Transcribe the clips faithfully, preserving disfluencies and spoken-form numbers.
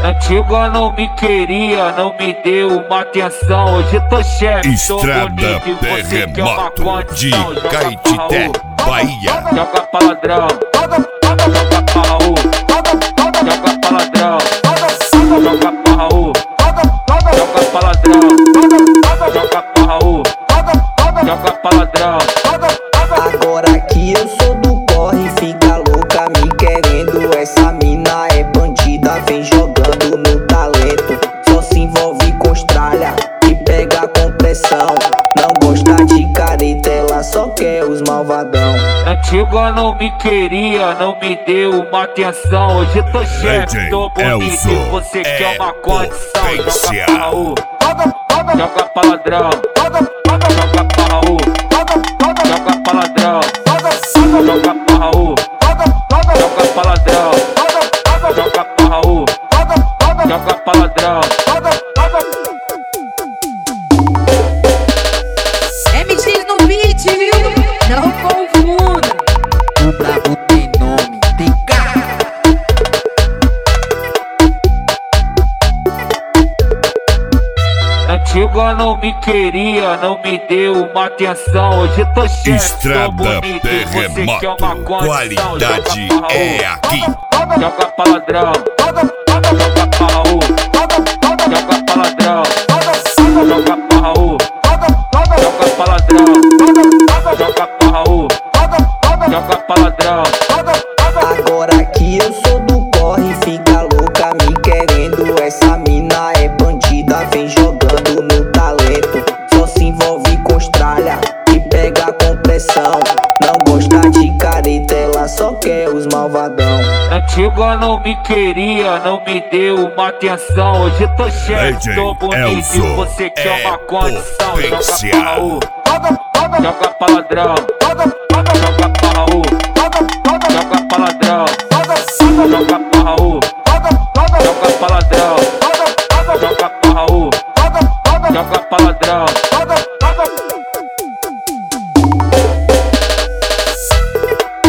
Antiga não me queria, não me deu uma atenção. Hoje tô chefe, Estrada Terremoto de Caetité, Bahia. Joga pra ladrão, joga pra Raul, joga pra ladrão, joga pra Raul, joga pra ladrão, joga pra Raul, joga pra ladrão. Agora que eu sou do corre, fica louca me querendo. Essa mina é bandida, vem jogando no talento. Só se envolve com estralha e pega com pressão. Não gosta de careta, ela só quer os malvadão. Antiga não me queria, não me deu uma atenção. Hoje tô chefe, tô bonito e você quer uma condição. Joga pra Raul, joga pra ladrão, joga pra Raul, joga pra ladrão, joga pra Raul, joga pra ladrão, joga pra Raul, joga pra ladrão. M X no beat, viu? Não confunda. O brabo tem nome, tem cara. Antiga não me queria, não me deu uma atenção. Hoje tô chefe, tô Estrada bonito e você quer uma Terremoto, condição. qualidade é aqui. Joga pra ladrão, joga pra Raul, joga pra ladrão, joga pra Raul, joga pra ladrão, joga pra Raul, joga pra ladrão. Agora que eu sou do corre, fica louca me querendo. Essa mina é bandida, vem jogando no talento. Só se envolve com estralha e pega com pressão. Não gosta de careta, ela só quer os malvadão. Antiga não me queria, não me deu uma atenção. Hoje tô chefe, tô bonito e você quer uma condição. Joga pra Raul, joga pra ladrão, joga pra Raul, joga pra ladrão, joga pra Raul, joga pra ladrão, joga pra Raul, joga pra ladrão.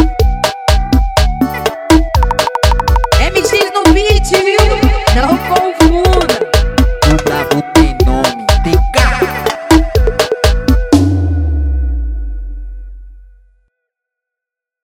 M X no beat, viu? Não confunda.